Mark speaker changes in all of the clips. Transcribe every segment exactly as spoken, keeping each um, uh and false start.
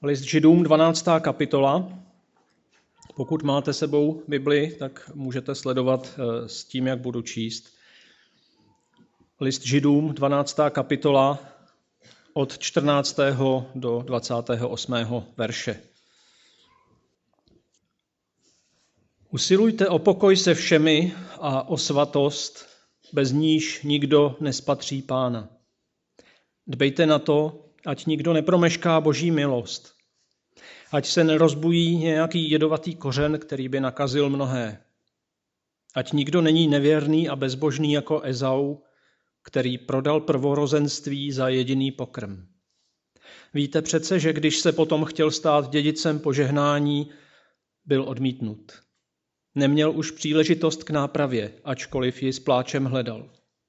Speaker 1: List Židům, dvanáctá kapitola. Pokud máte sebou Bibli, tak můžete sledovat s tím, jak budu číst. List Židům, dvanáctá kapitola, od čtrnáctého do dvacátého osmého verše. Usilujte o pokoj se všemi a o svatost, bez níž nikdo nespatří Pána. Dbejte na to, ať nikdo nepromešká Boží milost. Ať se nerozbují nějaký jedovatý kořen, který by nakazil mnohé. Ať nikdo není nevěrný a bezbožný jako Ezau, který prodal prvorozenství za jediný pokrm. Víte přece, že když se potom chtěl stát dědicem požehnání, byl odmítnut. Neměl už příležitost k nápravě, ačkoliv ji s pláčem hledal.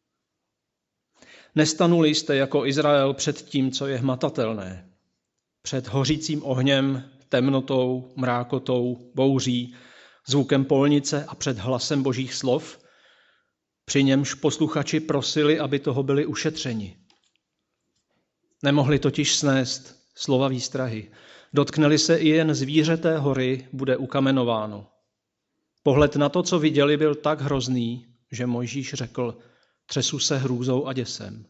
Speaker 1: Nestanuli jste jako Izrael před tím, co je hmatatelné. Před hořícím ohněm, temnotou, mrákotou, bouří, zvukem polnice a před hlasem božích slov, při němž posluchači prosili, aby toho byli ušetřeni. Nemohli totiž snést slova výstrahy. Dotkneli se i jen zvířeté hory, bude ukamenováno. Pohled na to, co viděli, byl tak hrozný, že Mojžíš řekl, třesu se hrůzou a děsem.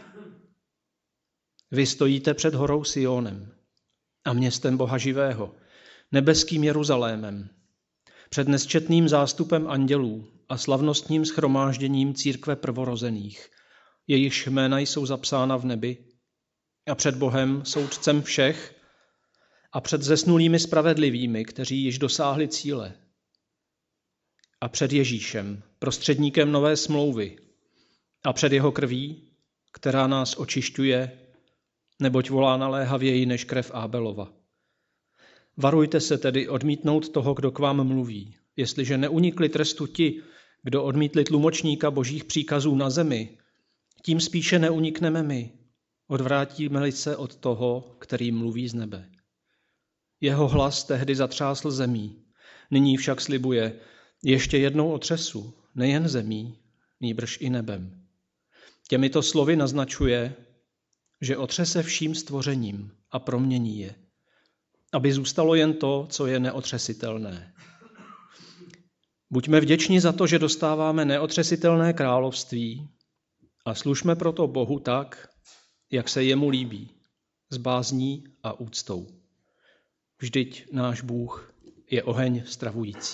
Speaker 1: Vy stojíte před horou Sionem a městem Boha živého, nebeským Jeruzalémem, před nesčetným zástupem andělů a slavnostním shromážděním církve prvorozených, jejichž jména jsou zapsána v nebi, a před Bohem, soudcem všech, a před zesnulými spravedlivými, kteří již dosáhli cíle, a před Ježíšem, prostředníkem nové smlouvy, a před jeho krví, která nás očišťuje, neboť volá naléhavěji než krev Ábelova. Varujte se tedy odmítnout toho, kdo k vám mluví, jestliže neunikli trestu ti, kdo odmítli tlumočníka božích příkazů na zemi, tím spíše neunikneme my, odvrátíme-li se od toho, který mluví z nebe. Jeho hlas tehdy zatřásl zemí, nyní však slibuje, ještě jednou otřesu, nejen zemí, nýbrž i nebem. Těmito slovy naznačuje, že otřese vším stvořením a promění je, aby zůstalo jen to, co je neotřesitelné. Buďme vděční za to, že dostáváme neotřesitelné království a služme proto Bohu tak, jak se jemu líbí, s bázní a úctou. Vždyť náš Bůh je oheň stravující.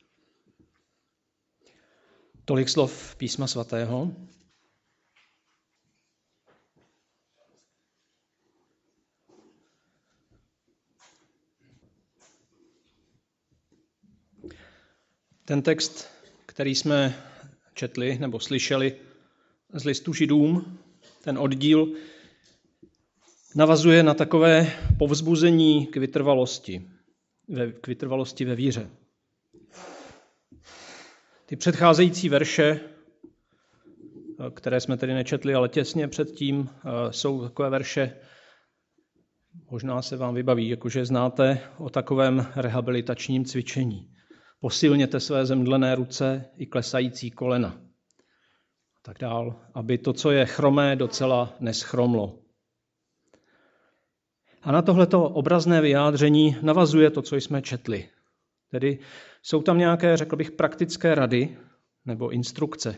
Speaker 1: Tolik slov písma svatého. Ten text, který jsme četli nebo slyšeli z listu Židům, ten oddíl, navazuje na takové povzbuzení k vytrvalosti, k vytrvalosti ve víře. Ty předcházející verše, které jsme tedy nečetli, ale těsně předtím, jsou takové verše, možná se vám vybaví, jakože znáte o takovém rehabilitačním cvičení. Posilněte své zemdlené ruce i klesající kolena. A tak dál, aby to, co je chromé, docela neschromlo. A na tohleto obrazné vyjádření navazuje to, co jsme četli. Tedy jsou tam nějaké, řekl bych, praktické rady nebo instrukce.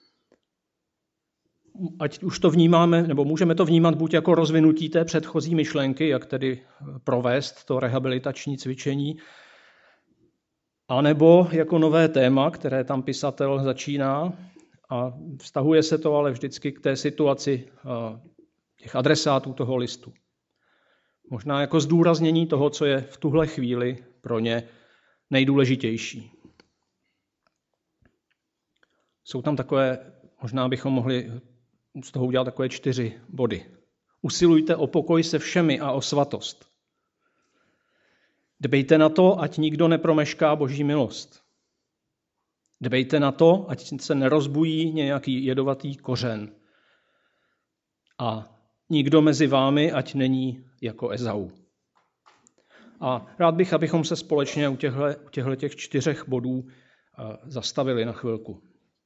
Speaker 1: Ať už to vnímáme, nebo můžeme to vnímat buď jako rozvinutí té předchozí myšlenky, jak tedy provést to rehabilitační cvičení, anebo jako nové téma, které tam pisatel začíná a vztahuje se to ale vždycky k té situaci těch adresátů toho listu. Možná jako zdůraznění toho, co je v tuhle chvíli pro ně nejdůležitější. Jsou tam takové, možná bychom mohli z toho udělat takové čtyři body. Usilujte o pokoj se všemi a o svatost. Dbejte na to, ať nikdo nepromešká Boží milost. Dbejte na to, ať se nerozbují nějaký jedovatý kořen. A nikdo mezi vámi, ať není jako Ezau. A rád bych, abychom se společně u těchto, u těchto těch čtyřech bodů zastavili na chvilku.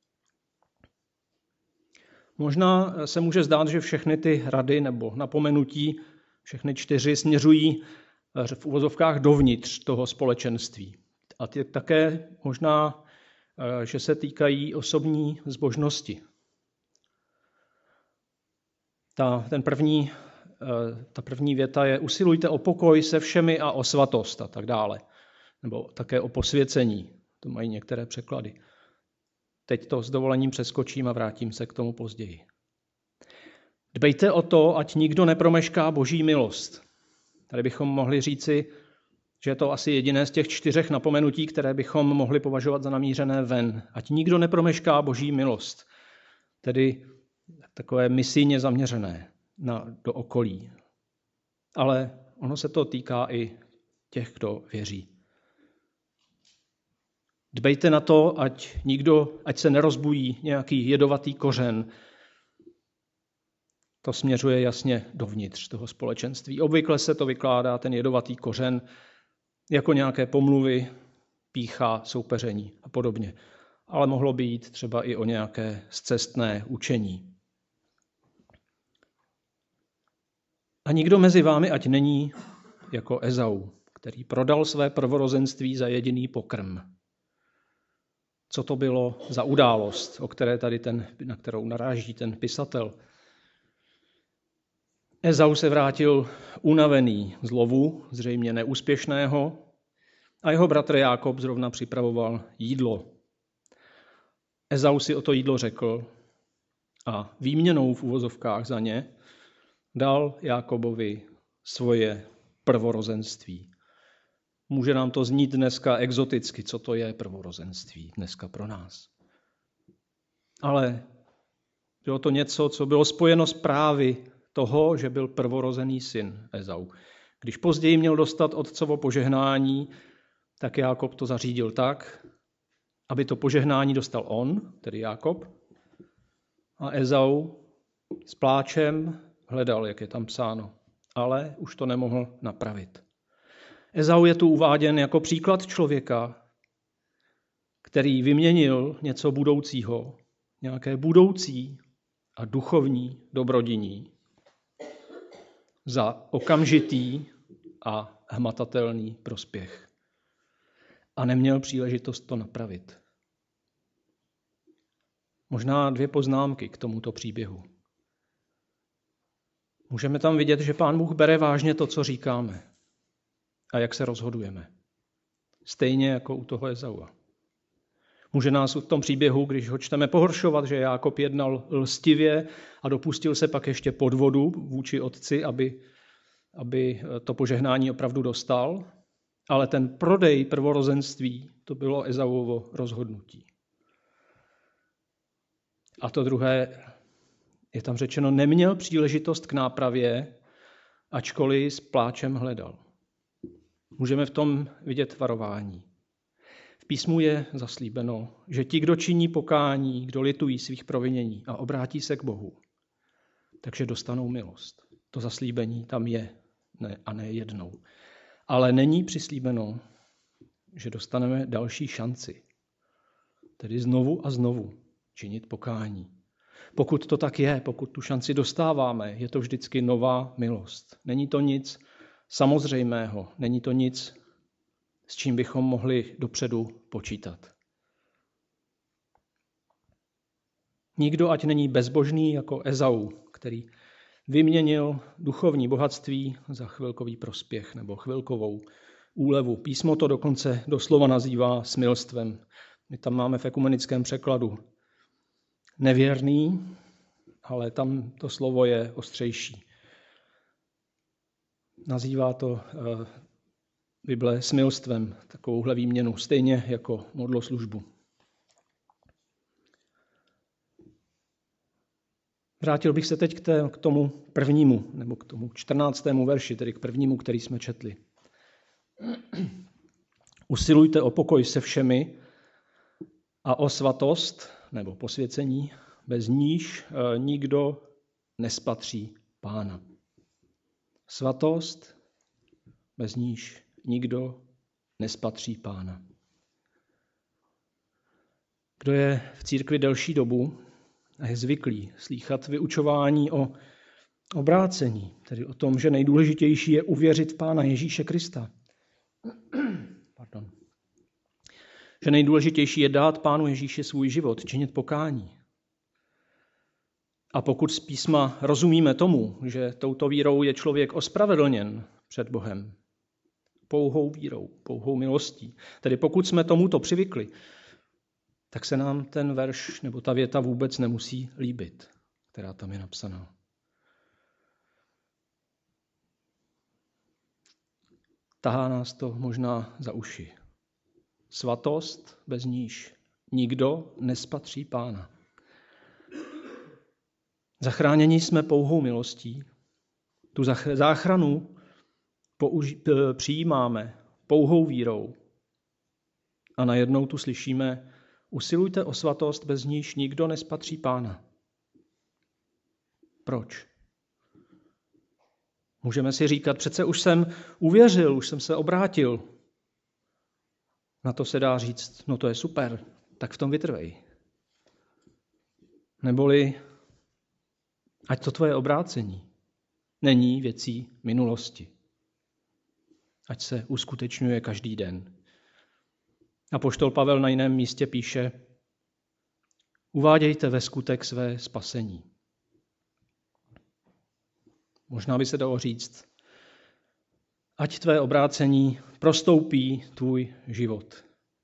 Speaker 1: Možná se může zdát, že všechny ty rady nebo napomenutí, všechny čtyři směřují v uvozovkách dovnitř toho společenství. A ty také možná, že se týkají osobní zbožnosti. Ta, ten první, ta první věta je usilujte o pokoj se všemi a o svatost a tak dále. Nebo také o posvěcení. To mají některé překlady. Teď to s dovolením přeskočím a vrátím se k tomu později. Dbejte o to, ať nikdo nepromešká boží milost. Tady bychom mohli říci, že je to asi jediné z těch čtyřech napomenutí, které bychom mohli považovat za namířené ven. Ať nikdo nepromešká boží milost. Tedy takové misijně zaměřené na, do okolí. Ale ono se to týká i těch, kdo věří. Dbejte na to, ať nikdo, ať se nerozbují nějaký jedovatý kořen. To směřuje jasně dovnitř toho společenství. Obvykle se to vykládá, ten jedovatý kořen, jako nějaké pomluvy, pýcha, soupeření a podobně. Ale mohlo by jít třeba i o nějaké scestné učení. A nikdo mezi vámi ať není jako Ezau, který prodal své prvorozenství za jediný pokrm. Co to bylo za událost, o které tady ten, na kterou naráží ten pisatel? Ezau se vrátil unavený z lovu, zřejmě neúspěšného, a jeho bratr Jákob zrovna připravoval jídlo. Ezau si o to jídlo řekl a výměnou v uvozovkách za ně dal Jákobovi svoje prvorozenství. Může nám to znít dneska exoticky, co to je prvorozenství dneska pro nás. Ale bylo to něco, co bylo spojeno s právy toho, že byl prvorozený syn Ezau. Když později měl dostat otcovo požehnání, tak Jákob to zařídil tak, aby to požehnání dostal on, tedy Jákob, a Ezau s pláčem hledal, jak je tam psáno, ale už to nemohl napravit. Ezau je tu uváděn jako příklad člověka, který vyměnil něco budoucího, nějaké budoucí a duchovní dobrodiní za okamžitý a hmatatelný prospěch. A neměl příležitost to napravit. Možná dvě poznámky k tomuto příběhu. Můžeme tam vidět, že Pán Bůh bere vážně to, co říkáme a jak se rozhodujeme. Stejně jako u toho Ezaua. Může nás v tom příběhu, když ho čteme, pohoršovat, že Jákob jednal lstivě a dopustil se pak ještě podvodu vůči otci, aby, aby to požehnání opravdu dostal. Ale ten prodej prvorozenství, to bylo Ezauovo rozhodnutí. A to druhé, je tam řečeno, neměl příležitost k nápravě, ačkoliv s pláčem hledal. Můžeme v tom vidět varování. V písmu je zaslíbeno, že ti, kdo činí pokání, kdo litují svých provinění a obrátí se k Bohu, takže dostanou milost. To zaslíbení tam je, ne, a ne jednou. Ale není přislíbeno, že dostaneme další šanci. Tedy znovu a znovu činit pokání. Pokud to tak je, pokud tu šanci dostáváme, je to vždycky nová milost. Není to nic samozřejmého, není to nic, s čím bychom mohli dopředu počítat. Nikdo ať není bezbožný jako Ezau, který vyměnil duchovní bohatství za chvilkový prospěch nebo chvilkovou úlevu. Písmo to dokonce doslova nazývá smilstvem. My tam máme v ekumenickém překladu nevěrný, ale tam to slovo je ostřejší. Nazývá to Bible smilstvem, takovouhle výměnu, stejně jako modloslužbu. Vrátil bych se teď k, té, k tomu prvnímu, nebo k tomu čtrnáctému verši, tedy k prvnímu, který jsme četli. Usilujte o pokoj se všemi a o svatost, nebo posvěcení, bez níž nikdo nespatří Pána. Svatost, bez níž nikdo nespatří Pána. Kdo je v církvi delší dobu a je zvyklý slýchat vyučování o obrácení, tedy o tom, že nejdůležitější je uvěřit v Pána Ježíše Krista. Pardon. Že nejdůležitější je dát Pánu Ježíši svůj život, činit pokání. A pokud z písma rozumíme tomu, že touto vírou je člověk ospravedlněn před Bohem, pouhou vírou, pouhou milostí, tedy pokud jsme tomuto přivykli, tak se nám ten verš nebo ta věta vůbec nemusí líbit, která tam je napsaná. Tahá nás to možná za uši. Svatost, bez níž nikdo nespatří Pána. Zachráněni jsme pouhou milostí. Tu záchranu použi- přijímáme pouhou vírou. A najednou tu slyšíme, usilujte o svatost, bez níž nikdo nespatří Pána. Proč? Můžeme si říkat, přece už jsem uvěřil, už jsem se obrátil. Na to se dá říct, no to je super, tak v tom vytrvej. Neboli, ať to tvoje obrácení není věcí minulosti. Ať se uskutečňuje každý den. Apoštol Pavel na jiném místě píše, uvádějte ve skutek své spasení. Možná by se dalo říct, ať tvé obrácení prostoupí tvůj život.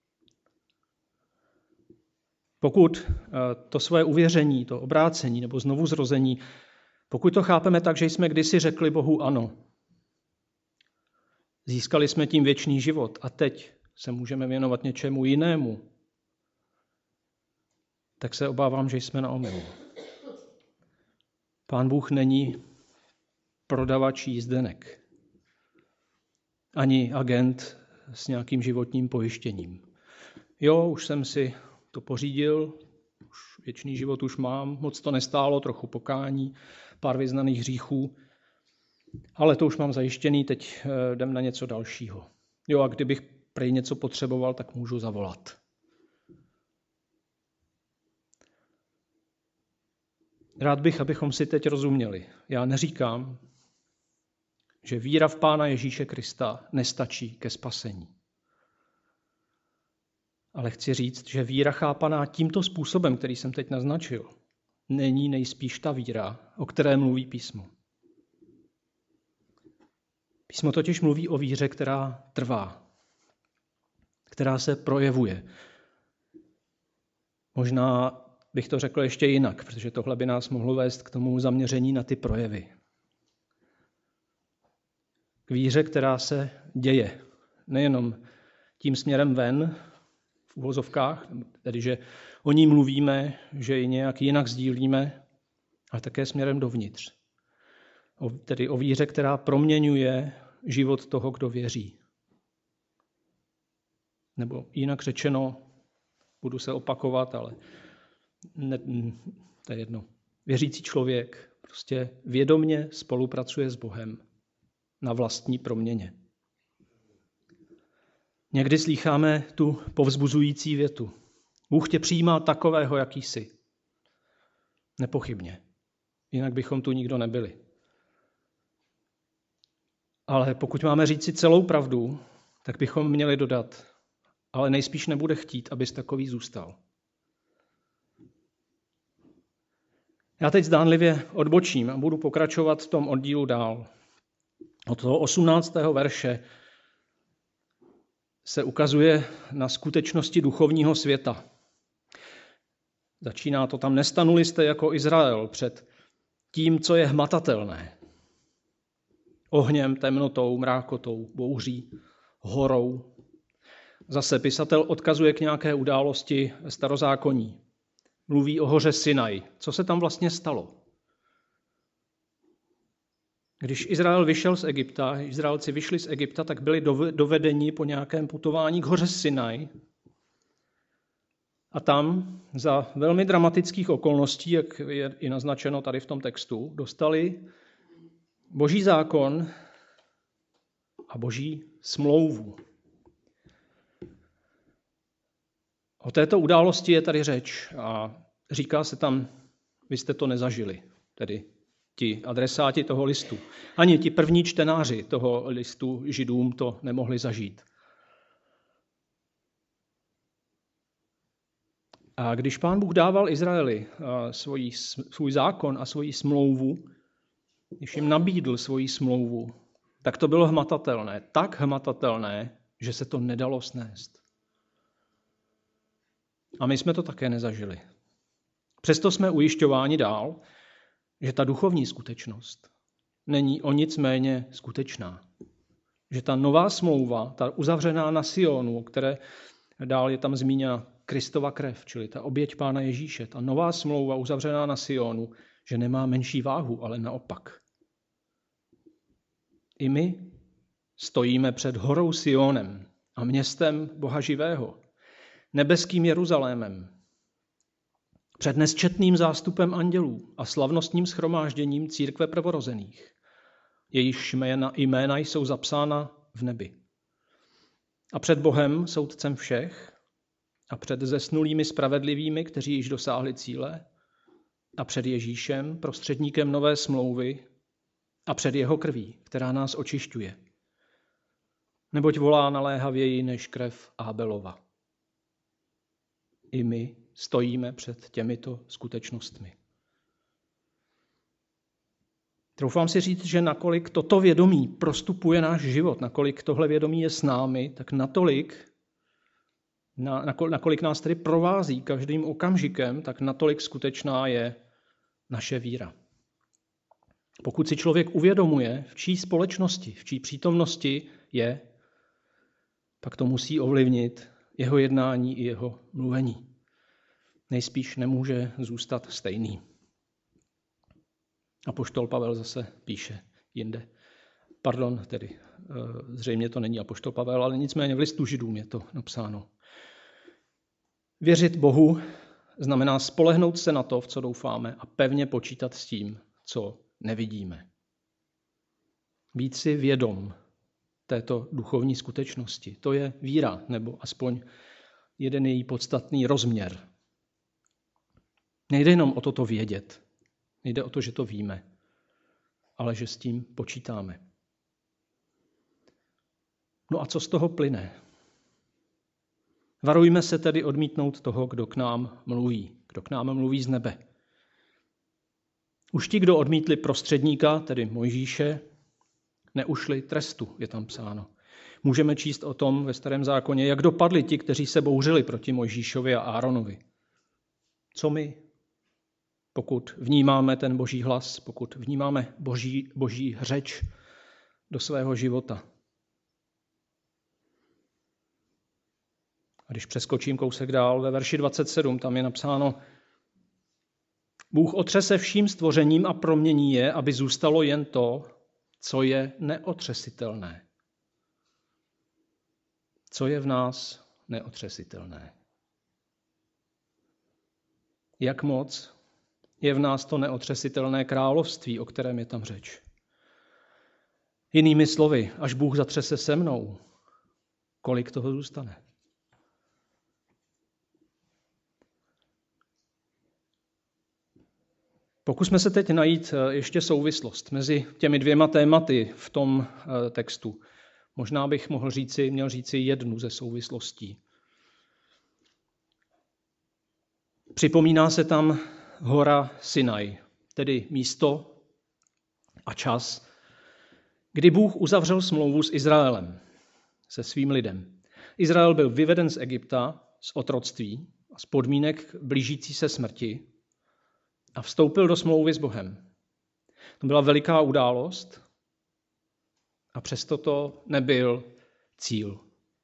Speaker 1: Pokud to své uvěření, to obrácení nebo znovuzrození, pokud to chápeme tak, že jsme kdysi řekli Bohu ano, získali jsme tím věčný život a teď se můžeme věnovat něčemu jinému, tak se obávám, že jsme na omylu. Pán Bůh není prodavač jízdenek, ani agent s nějakým životním pojištěním. Jo, už jsem si to pořídil, už věčný život už mám, moc to nestálo, trochu pokání, pár vyznaných hříchů, ale to už mám zajištěný, teď jdem na něco dalšího. Jo, a kdybych prej něco potřeboval, tak můžu zavolat. Rád bych, abychom si teď rozuměli. Já neříkám, že víra v Pána Ježíše Krista nestačí ke spasení. Ale chci říct, že víra chápaná tímto způsobem, který jsem teď naznačil, není nejspíš ta víra, o které mluví písmo. Písmo totiž mluví o víře, která trvá, která se projevuje. Možná bych to řekl ještě jinak, protože tohle by nás mohlo vést k tomu zaměření na ty projevy. K víře, která se děje. Nejenom tím směrem ven, v uvozovkách, tedy že o ní mluvíme, že ji nějak jinak sdílíme, ale také směrem dovnitř. O, tedy o víře, která proměňuje život toho, kdo věří. Nebo jinak řečeno, budu se opakovat, ale ne, to je jedno. Věřící člověk prostě vědomně spolupracuje s Bohem na vlastní proměně. Někdy slýcháme tu povzbuzující větu. Bůh tě přijímá takového, jaký jsi. Nepochybně. Jinak bychom tu nikdo nebyli. Ale pokud máme říct si celou pravdu, tak bychom měli dodat, ale nejspíš nebude chtít, abys takový zůstal. Já teď zdánlivě odbočím a budu pokračovat v tom oddílu dál. Od toho osmnáctého verše se ukazuje na skutečnosti duchovního světa. Začíná to tam, nestanuli jste jako Izrael před tím, co je hmatatelné. Ohněm, temnotou, mrákotou, bouří, horou. Zase pisatel odkazuje k nějaké události starozákonní. Mluví o hoře Sinaj. Co se tam vlastně stalo? Když Izrael vyšel z Egypta, Izraelci vyšli z Egypta, tak byli dovedeni po nějakém putování k hoře Sinaj. A tam za velmi dramatických okolností, jak je i naznačeno tady v tom textu, dostali Boží zákon a Boží smlouvu. O této události je tady řeč a říká se tam, vy jste to nezažili, tedy ti adresáti toho listu. Ani ti první čtenáři toho listu Židům to nemohli zažít. A když Pán Bůh dával Izraeli svůj, svůj zákon a svoji smlouvu, když jim nabídl svoji smlouvu, tak to bylo hmatatelné. Tak hmatatelné, že se to nedalo snést. A my jsme to také nezažili. Přesto jsme ujišťováni dál, že ta duchovní skutečnost není o nic méně skutečná. Že ta nová smlouva, ta uzavřená na Sionu, o které dál je tam zmíněna Kristova krev, čili ta oběť Pána Ježíše, ta nová smlouva uzavřená na Sionu, že nemá menší váhu, ale naopak. I my stojíme před horou Sionem a městem Boha živého, nebeským Jeruzalémem, před nesčetným zástupem andělů a slavnostním shromážděním církve prvorozených. Jejíž jména, jména jsou zapsána v nebi. A před Bohem, soudcem všech, a před zesnulými spravedlivými, kteří již dosáhli cíle, a před Ježíšem, prostředníkem nové smlouvy, a před jeho krví, která nás očišťuje. Neboť volá naléhavěji než krev Abelova. I my stojíme před těmito skutečnostmi. Troufám si říct, že nakolik toto vědomí prostupuje náš život, nakolik tohle vědomí je s námi, tak natolik, na, nakolik nás tedy provází každým okamžikem, tak natolik skutečná je naše víra. Pokud si člověk uvědomuje, v čí společnosti, v čí přítomnosti je, pak to musí ovlivnit jeho jednání i jeho mluvení. Nejspíš nemůže zůstat stejný. Apoštol Pavel zase píše jinde. Pardon, tedy zřejmě to není apoštol Pavel, ale nicméně v listu Židům je to napsáno. Věřit Bohu znamená spolehnout se na to, v co doufáme, a pevně počítat s tím, co nevidíme. Být si vědom této duchovní skutečnosti. To je víra, nebo aspoň jeden její podstatný rozměr. Nejde jenom o toto vědět. Nejde o to, že to víme, ale že s tím počítáme. No a co z toho plyne? Varujme se tedy odmítnout toho, kdo k nám mluví, kdo k nám mluví z nebe. Už ti, kdo odmítli prostředníka, tedy Mojžíše, neušli trestu, je tam psáno. Můžeme číst o tom ve Starém zákoně, jak dopadli ti, kteří se bouřili proti Mojžíšovi a Áronovi. Co my? Pokud vnímáme ten boží hlas, pokud vnímáme boží, boží řeč do svého života. A když přeskočím kousek dál, ve verši dvacet sedm, tam je napsáno: Bůh otřese vším stvořením a promění je, aby zůstalo jen to, co je neotřesitelné. Co je v nás neotřesitelné? Jak moc je v nás to neotřesitelné království, o kterém je tam řeč? Jinými slovy, až Bůh zatřese se mnou, kolik toho zůstane? Pokusme se teď najít ještě souvislost mezi těmi dvěma tématy v tom textu. Možná bych mohl říci, měl říci jednu ze souvislostí. Připomíná se tam hora Sinaj, tedy místo a čas, kdy Bůh uzavřel smlouvu s Izraelem, se svým lidem. Izrael byl vyveden z Egypta, z otroctví a z podmínek blížící se smrti a vstoupil do smlouvy s Bohem. To byla veliká událost a přesto to nebyl cíl.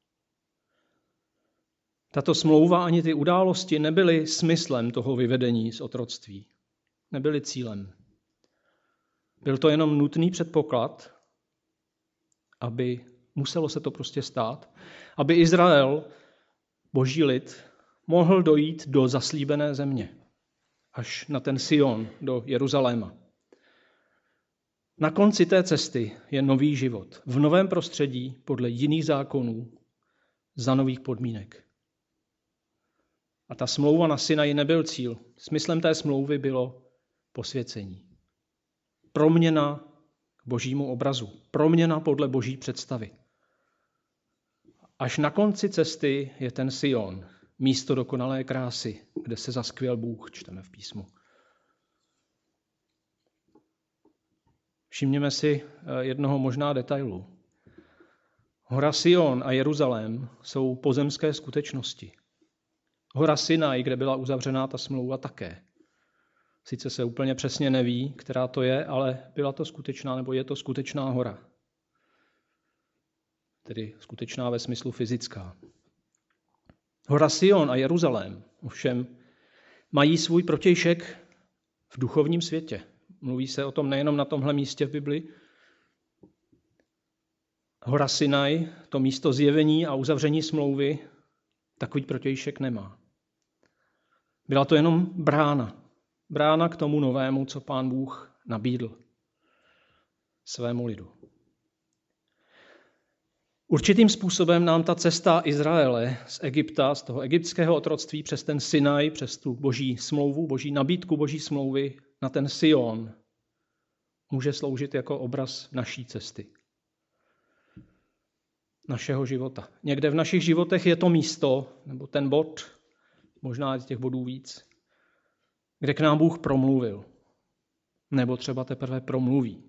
Speaker 1: Tato smlouva ani ty události nebyly smyslem toho vyvedení z otroctví. Nebyly cílem. Byl to jenom nutný předpoklad, aby muselo se to prostě stát, aby Izrael, boží lid, mohl dojít do zaslíbené země, až na ten Sion, do Jeruzaléma. Na konci té cesty je nový život, v novém prostředí, podle jiných zákonů, za nových podmínek. A ta smlouva na Sinaji nebyl cíl. Smyslem té smlouvy bylo posvěcení. proměna k božímu obrazu, proměna podle boží představy. Až na konci cesty je ten Sion, místo dokonalé krásy, kde se zaskvěl Bůh, čteme v písmu. Všimněme si jednoho možná detailu. Hora Sion a Jeruzalém jsou pozemské skutečnosti. Hora Sinaj, kde byla uzavřená ta smlouva, také. Sice se úplně přesně neví, která to je, ale byla to skutečná, nebo je to skutečná hora. Tedy skutečná ve smyslu fyzická. Hora Sion a Jeruzalém ovšem mají svůj protějšek v duchovním světě. Mluví se o tom nejenom na tomhle místě v Bibli. Hora Sinaj, to místo zjevení a uzavření smlouvy, takový protějšek nemá. Byla to jenom brána. Brána k tomu novému, co Pán Bůh nabídl svému lidu. Určitým způsobem nám ta cesta Izraele z Egypta, z toho egyptského otroctví přes ten Sinaj, přes tu boží smlouvu, boží nabídku boží smlouvy na ten Sion, může sloužit jako obraz naší cesty. Našeho života. Někde v našich životech je to místo, nebo ten bod, možná těch bodů víc, kde k nám Bůh promluvil. Nebo třeba teprve promluví.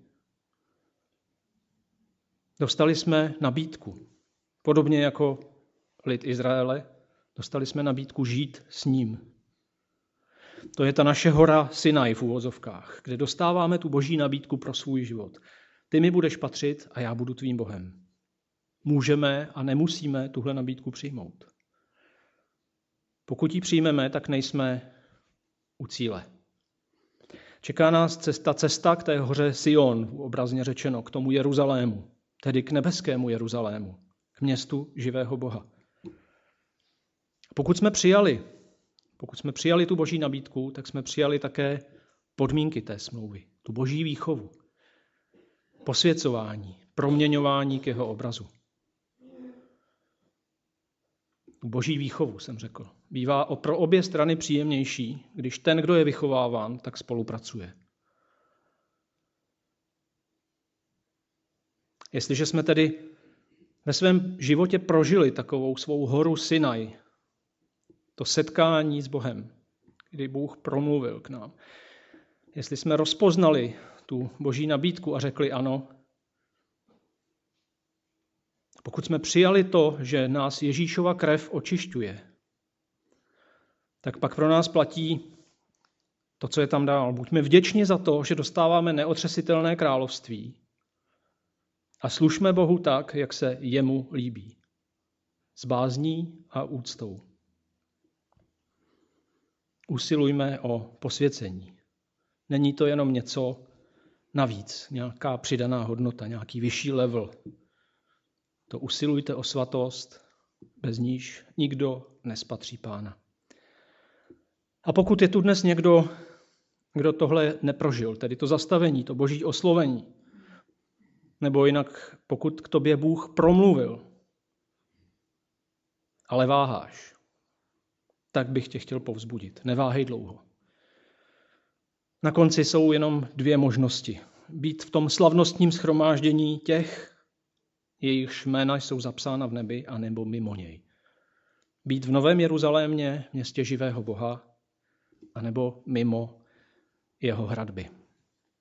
Speaker 1: Dostali jsme nabídku. Podobně jako lid Izraele, dostali jsme nabídku žít s ním. To je ta naše hora Sinaj v uvozovkách, kde dostáváme tu boží nabídku pro svůj život. Ty mi budeš patřit a já budu tvým Bohem. Můžeme a nemusíme tuhle nabídku přijmout. Pokud ji přijmeme, tak nejsme u cíle. Čeká nás cesta, cesta k té hoře Sion, obrazně řečeno, k tomu Jeruzalému, tedy k nebeskému Jeruzalému, k městu živého Boha. Pokud jsme přijali, pokud jsme přijali tu boží nabídku, tak jsme přijali také podmínky té smlouvy, tu boží výchovu, posvěcování, proměňování k jeho obrazu. Tu boží výchovu, jsem řekl, bývá pro obě strany příjemnější, když ten, kdo je vychováván, tak spolupracuje. Jestliže jsme tedy ve svém životě prožili takovou svou horu Sinaj, to setkání s Bohem, kdy Bůh promluvil k nám, jestli jsme rozpoznali tu boží nabídku a řekli ano, pokud jsme přijali to, že nás Ježíšova krev očišťuje, tak pak pro nás platí to, co je tam dál. Buďme vděční za to, že dostáváme neotřesitelné království a služme Bohu tak, jak se jemu líbí. S bázní a úctou. Usilujme o posvěcení. Není to jenom něco navíc, nějaká přidaná hodnota, nějaký vyšší level. To usilujte o svatost, bez níž nikdo nespatří Pána. A pokud je tu dnes někdo, kdo tohle neprožil, tedy to zastavení, to boží oslovení, nebo jinak pokud k tobě Bůh promluvil, ale váháš, tak bych tě chtěl povzbudit. Neváhej dlouho. Na konci jsou jenom dvě možnosti. Být v tom slavnostním shromáždění těch, jejichž jména jsou zapsána v nebi, anebo mimo něj. Být v Novém Jeruzalémě, městě živého Boha, anebo mimo jeho hradby.